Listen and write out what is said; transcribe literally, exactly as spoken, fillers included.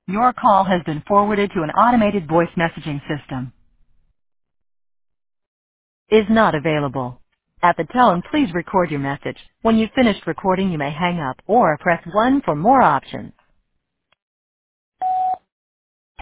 Your call has been forwarded to an automated voice messaging system. Is not available. At the tone, please record your message. When you've finished recording, you may hang up or press one for more options.